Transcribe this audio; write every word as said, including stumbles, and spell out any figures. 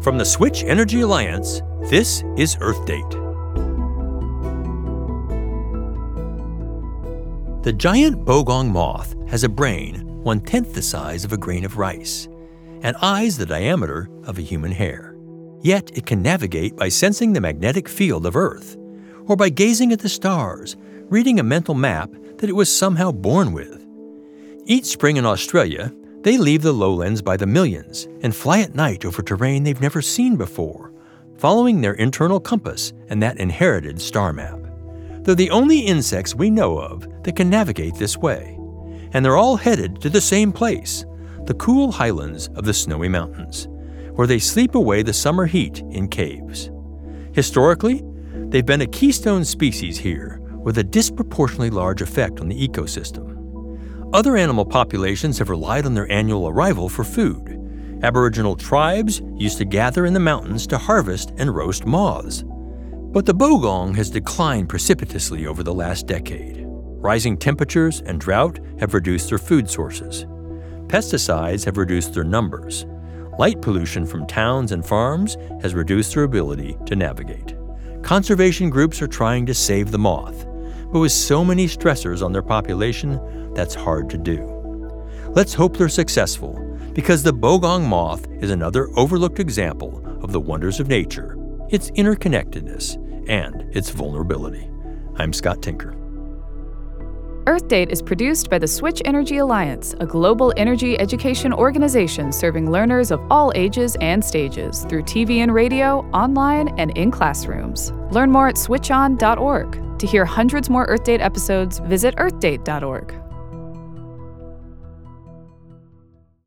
From the Switch Energy Alliance, this is Earth Date. The giant bogong moth has a brain one-tenth the size of a grain of rice and eyes the diameter of a human hair. Yet it can navigate by sensing the magnetic field of Earth, or by gazing at the stars, reading a mental map that it was somehow born with. Each spring in Australia, they leave the lowlands by the millions and fly at night over terrain they've never seen before, following their internal compass and that inherited star map. They're the only insects we know of that can navigate this way, and they're all headed to the same place, the cool highlands of the Snowy Mountains, where they sleep away the summer heat in caves. Historically, they've been a keystone species here with a disproportionately large effect on the ecosystem. Other animal populations have relied on their annual arrival for food. Aboriginal tribes used to gather in the mountains to harvest and roast moths. But the bogong has declined precipitously over the last decade. Rising temperatures and drought have reduced their food sources. Pesticides have reduced their numbers. Light pollution from towns and farms has reduced their ability to navigate. Conservation groups are trying to save the moth, but with so many stressors on their population, that's hard to do. Let's hope they're successful, because the bogong moth is another overlooked example of the wonders of nature, its interconnectedness, and its vulnerability. I'm Scott Tinker. Earth Date is produced by the Switch Energy Alliance, a global energy education organization serving learners of all ages and stages through T V and radio, online, and in classrooms. Learn more at switch on dot org. To hear hundreds more Earth Date episodes, visit earth date dot org.